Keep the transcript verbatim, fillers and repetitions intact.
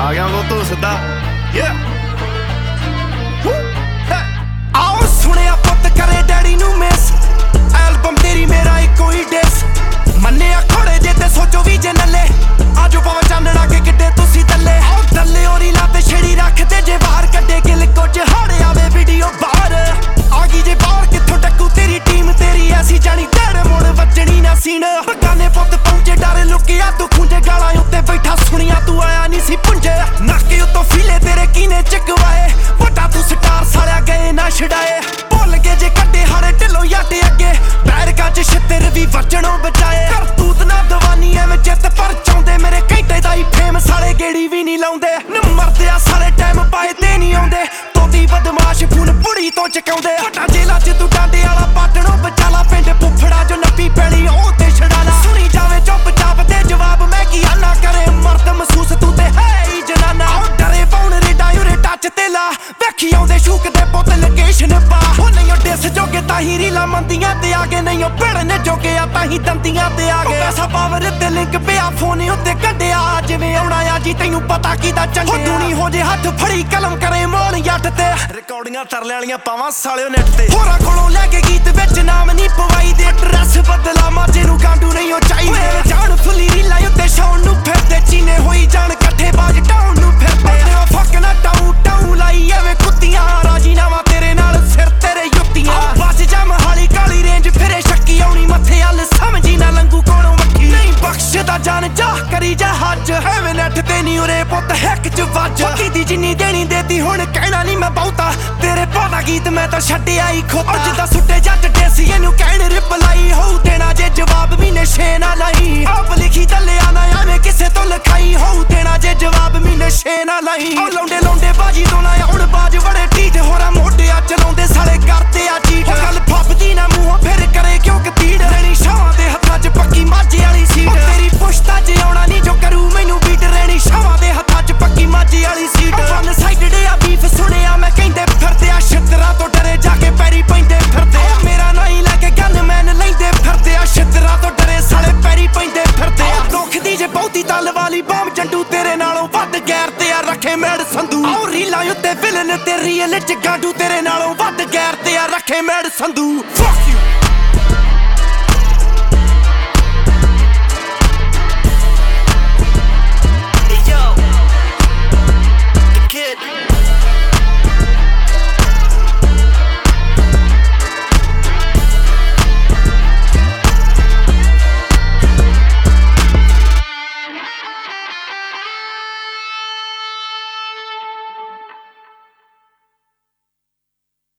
ਆ ਗਿਆ ਉਹ ਸਿੱਧਾ ਆਓ ਸੁਣਿਆ ਪੁੱਤ ਕਰੇ ਡੈਡੀ ਨੂੰ ਮਿਸ ਐਲਬਮ ਤੇਰੀ ਮੇਰਾ ਇੱਕੋ ਹੀ ਡਿਸ ਮੰਨਿਆ ਖੋੜੇ ਜੇ ਤੇ ਸੋਚੋ ਵੀ ਜੇ ਨੱਲੇ ਆਜੋ ਪਵਾ ਚਾਨਣਾ ਕੇ ਕਿੱਡੇ ਤੁਸੀਂ ਦੱਲੇ ਆਓ ਦੱਲੇ ਔਰੀ ਲਾ ਤੇ ਛੇੜੀ ਰੱਖਦੇ ਜੇ ਬਾਹਰ ਕੱਢੇ ਗਿਲ ਕੁਝ ਹਾੜੇ ਆਵੇ ਵੀਡੀਓ ਬਾਹਰ ਆ ਗਈ ਜੇ ਬਾਹਰ ਕਿੱਥੋਂ ਟੱਕੂ ਤੇਰੀ ਟੀਮ ਤੇਰੀ ਐਸੀ ਜਾਣੀ ਤੇਰੇ ਮੋੜ ਵੱਜਣੀ ਨਾ ਸੀਨ ਬਗਾਨੇ ਪੁੱਤ ਪਹੁੰਚੇ ਡਰ ਲੁਕਿਆ ਤੂੰ ਖੁੰਝੇ ਗਾਲਾਂ ਉੱਤੇ ਬੈਠਾ ਸੁਣੀਆਂ ਤੂੰ ਆਇਆ ਨਹੀਂ ਸੀ ਪੁੰਜੇ ਨਾਕੇ ਉੱਤੋਂ ਫੀਲੇ ਤੇਰੇ ਕੀਨੇ ਚਕਵਾਏ ਵੱਡਾ ਤੂੰ ਸਟਾਰ ਸਾਲਿਆ ਗਏ ਨਾ ਛਡਾਏ ਭੁੱਲ ਗਏ ਜੇ ਕੱਢੇ ਹਾੜੇ ਢਿੱਲੋਂ ਯੱਟ ਅੱਗੇ ਬੈਰਕਾਂ ਚ ਛਿੱਤਰ ਵੀ ਵੱਜਣੋਂ ਬਚਾਏ ਕਰਤੂਤ ਨਾ ਦਵਾਨੀ ਐਵੇਂ ਜਿੱਤ ਪਰ ਚਾਹੁੰਦੇ ਮੇਰੇ ਘੰਟੇ ਦਾ ਹੀ ਫੇਮ ਸਾਲੇ ਗੇੜੀ ਵੀ ਨਹੀਂ ਲਾਉਂਦੇ ਨ ਮਰਦੇ ਆ ਸਾਲੇ ਟਾਈਮ ਪਾਏ ਤੇ ਨਹੀਂ ਆਉਂਦੇ ਤੋਤੀ ਬਦਮਾਸ਼ ਫੁੱਲ ਪੁੜੀ ਤੋਂ ਚਕਾਉਂਦੇ ਵੱਡਾ ਜੇਲਾ ਚ ਤੂੰ ਡਾਂਡੇ ਵਾਲਾ ਪਾਟਣੋਂ ਬਚਾਲਾ ਪਿੰਡ ਫੁੱਫੜਾ ਜੋ ਨੱਪੀ ਪੈਲੀ ਉਹ ਤੇ ਛੜਾਲਾ ਸੁਣੀ ਜਾਵੇ ਚੁੱਪ ਚਾਪ ਤੇ ਜਵਾਬ ਮੈਂ ਕੀ ਆਨਾ ਕਰੇ ਮਰਦ ਮਹਿਸੂਸ ਤੂੰ ਤੇ ਹੈ ਹੀ ਜਨਾਨਾ ਉਹ ਡਰੇ ਪਾਉਣ ਰੇਡਾ ਉਰੇ ਟੱਚ ਤੇ ਲਾ ਵੇਖੀ ਆਉਂਦੇ ਸ਼ੂਕ ਦੇ ਪੁੱਤ ਲੋਕੇਸ਼ਨ ਪਾ ਉਹ ਨਹੀਂ ਡਿਸ ਜੋਗੇ ਤਾਂ ਹੀ ਰੀਲਾ ਮੰਦੀਆਂ ਤੇ ਆ ਗਏ ਨਹੀਂ ਉਹ ਭਿੜਨੇ ਜੋਗੇ ਆ ਤਾਂ ਹੀ ਦੰਦੀਆਂ ਤੇ ਆ ਗਏ ਪੈਸਾ ਪਾਵਰ ਤੇ ਲਿੰਕ ਪਿਆ ਫੋਨ ਉੱਤੇ ਕੱਢਿਆ ਜਿਵੇਂ ਆਉਣਾ ਆ ਜੀ ਤੈਨੂੰ ਪਤਾ ਕਿਦਾ ਚੰਗਿਆ ਹੋ ਦੂਣੀ ਹੋ ਜੇ ਹੱਥ ਫੜੀ ਕਲਮ ਕਰੇ ਮੋਣ ਜੱਟ ਤੇ ਰਿਕਾਰਡਿੰਗਾਂ ਤਰਲੇ ਵਾਲੀਆਂ ਪਾਵਾਂ ਸਾਲਿਓ ਨੈਟ ਤੇ ਹੋਰਾਂ ਕੋਲੋਂ ਲੈ ਕੇ ਗੀਤ ਵਿੱਚ ਨਾਮ ਨਹੀਂ ਪਵਾਈ ਦੇ ਡਰੈਸ ਬਦਲਾ ਮਾਝੇ ਨੂੰ ਗਾਂਡੂ ਨਹੀਂ ਉਹ ਚਾਹੀਦੇ ਜਾਣ ਫੁੱਲੀ ਰੀਲਾ ਉੱਤੇ ਸ਼ੌਣ ਨੂੰ ਫਿਰਦੇ ਚੀਨੇ ਹੋਈ ਜਾਣ ਇਕੱਠੇ ਬਾਜ ਟਾਉਣ ਨੂੰ ਫਿਰਦੇ ਉਹ ਫੱਕ ਨਾ ਟਾਉ ਟਾਉ ਲਾਈ ਐਵੇਂ ਕੁੱਤੀਆਂ ਰਾਜੀਨਾਮਾ ਤੇਰੇ ਨਾਲ ਸਿਰ ਤੇਰੇ ਯੁੱਤੀਆਂ ਬਸ ਜਾ ਮਹਾਲੀ ਕਾਲੀ ਰੇਂਜ ਫਿਰੇ ਸ਼ੱਕੀ ਆਉਣੀ ਮੱਥੇ ਹੱਲ ਸਮਝੀ ਨਾ ਲੰਗੂ ਕੋਲੋਂ ਵੱਖੀ ਨਹੀਂ ਬਖਸ਼ਦਾ ਜਾਨ ਜਾ ਕਰੀ ਜਾ ਹੱਜ ਐਵੇਂ ਨੈਟ ਤੇ ਨਹੀਂ ਉਰੇ ਪੁੱਤ ਹੈਕ ਚ ਵੱਜ ਦੀ ਜਿੰਨੀ ਦੇਣੀ ਦੇਤੀ ਹੁਣ ਕਹਿਣਾ ਨਹੀਂ ਮੈਂ ਬਹੁਤਾ ਤੇਰੇ ਪਾਦਾ ਗੀਤ ਮੈਂ ਤਾਂ ਛੱਡਿਆ ਹੀ ਖੋਤਾ ਜਿੱਦਾਂ ਸੁੱਟੇ ਜੱਟ ਡੇਸੀ ਇਹਨੂੰ ਕਹਿਣ ਰਿਪਲਾਈ ਹੋਊ ਦੇਣਾ ਜੇ ਜਵਾਬ ਵੀ ਨਸ਼ੇ ਨਾ ਲਾਈ ਆਪ ਲਿਖੀ ਚੱਲਿਆ ਨਾ ਐਵੇਂ ਕਿਸੇ ਤੋਂ ਲਿਖਾਈ ਹੋਊ ਦੇਣਾ ਜੇ ਜਵਾਬ ਵੀ ਨਸ਼ੇ ਨਾ ਲਾਈ ਉਹ ਲੌਂਡੇ ਲੌਂਡੇ ਬਾਜੀ ਤੋਂ ਨਾ ਹੁਣ ਬਾਜ ਬੜੇ ਢੀਠ ਹੋਰਾਂ ਮੋਢਿਆਂ ਚਲਾਉਂਦੇ ਸਾਲੇ ਕਰਦੇ ਆ ਚੀਟ ਗੱਲ ਫੱਪਦੀ ਨਾ ਮੂੰਹੋਂ ਫਿਰ ਕਰੇ ਕਿਉਂ ਕਤੀੜ ਰਹਿਣੀ ਸ਼ਾਵਾਂ ਦੇ ਹੱਥਾਂ 'ਚ ਪੱਕੀ ਮਾਝੇ ਵਾਲੀ ਸੀਟ ਤੇਰੀ ਪੁਸ਼ਤਾ 'ਚ ਆਉਣਾ ਨਹੀਂ ਜੋ ਕਰੂ ਮੈਨੂੰ ਬੀਟ ਰਹਿਣੀ ਸ਼ਾਵਾਂ ਦੇ ਹੱਥਾਂ 'ਚ ਪੱਕੀ ਮਾਝੇ ਵਾਲੀ ਸੀਟ ਵਨ ਸਾਈਡਡ ਆ ਬੀਫ ਸੁਣਿਆ ਮੈਂ ਕਹਿੰਦੇ ਫਿਰਦੇ ਆ ਛਿੱਤਰਾਂ ਤੋਂ ਡਰੇ ਜਾ ਕੇ ਪੈਰੀ ਪੈਂਦੇ ਫਿਰਦੇ ਆ ਮੇਰਾ ਨਾਂ ਹੀ ਲੈ ਕੇ ਗਨ ਮੈਨ ਲੈਂਦੇ ਫਿਰਦੇ ਆ ਛਿੱਤਰਾਂ ਤੋਂ ਡਰੇ ਸਾਲੇ ਪੈਰੀ ਪੈਂਦੇ ਫਿਰਦੇ ਆ ਦੁੱਖ ਦੀ ਜੇ ਬਹੁਤੀ ਤਲ ਵਾਲੀ ਬੰਬ ਜੰਡੂ ਤੇਰੇ ਨਾਲੋਂ ਵੱਧ ਗੈਰ ਤੇ ਆ ਰੱਖੇ ਮੇੜ ਸੰਧੂ ਆਉ ਰੀਲਾਂ ਉੱਤੇ ਵਿਲਨ ਤੇ ਰੀਅਲ ਚ ਗਾਂਡੂ ਤੇਰੇ ਨਾਲੋਂ ਵੱਧ ਗੈਰ ਤੇ ਆ ਰੱਖੇ ਮੇੜ ਸੰਧੂ ਫੱਕ ਯੂ